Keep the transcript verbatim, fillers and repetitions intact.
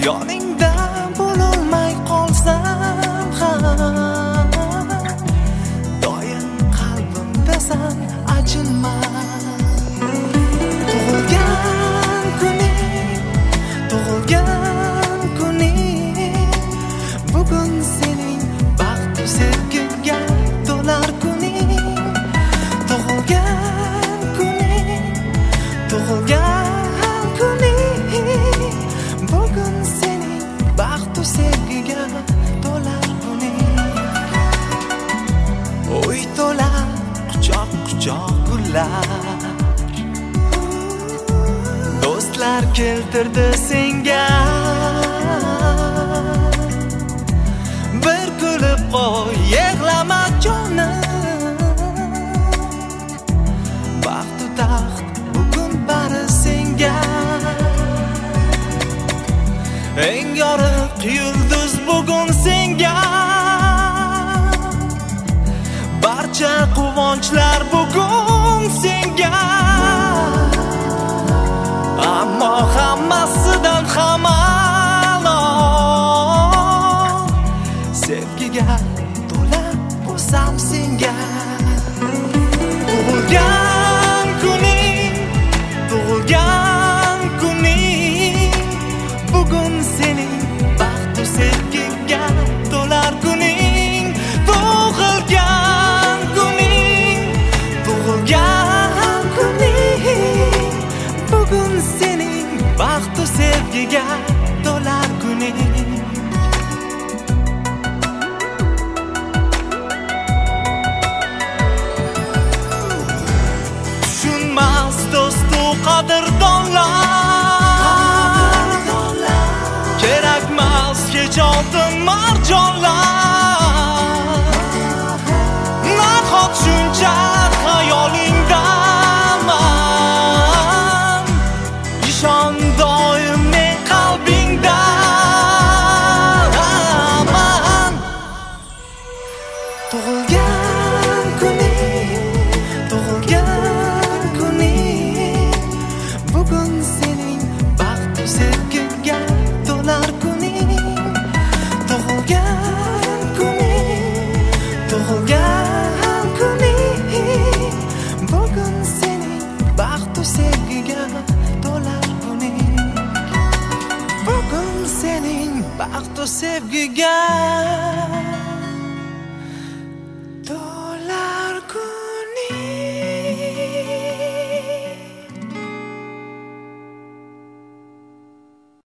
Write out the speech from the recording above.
yoningda bo'lolmay qolsam ham doim qalbimdasan, achinma. Tug'ilgan kuning, tug'ilgan kuning, bugun sening baxtu sevgiga to'lar kuning. Tug'ilgan kuning, tug'ilgan kuning, bugun sening baxtu sevgiga to'lar kuning. Uy to'lar quchoq quchoq gullar, do'stlar keltirdi senga. Bir kulib qo'y, yig'lama jonim, baxtu taxt bugun bari senga. Eng yorug' yulduz bugun senga, barcha quvonchlar bugun senga. Ammo hammasidan ham a'lo sevgiga to'la bo'lsam senga. Tug'ilgan kuning, tug'ilgan kuning, bugun sening baxtu sevgiga to'lar kuning. Tug'ilgan kuning, tug'ilgan kuning, bugun sening baxtu sevgiga to'lar kuning. Tushunmas do'stu qadrdonlar, kerakmas hech oltin marjonlar. Nahot shuncha xayolingdaman, ishon doim men qalbingdaman. Tug'ilgan kuning, tug'ilgan kuning, bugun sening baxtu sevgiga to'lar kuning. Tug'ilgan kuning, tug'ilgan kuning, bugun sening baxtu sevgiga to'lar kuning. Bugun sening baxtu sevgiga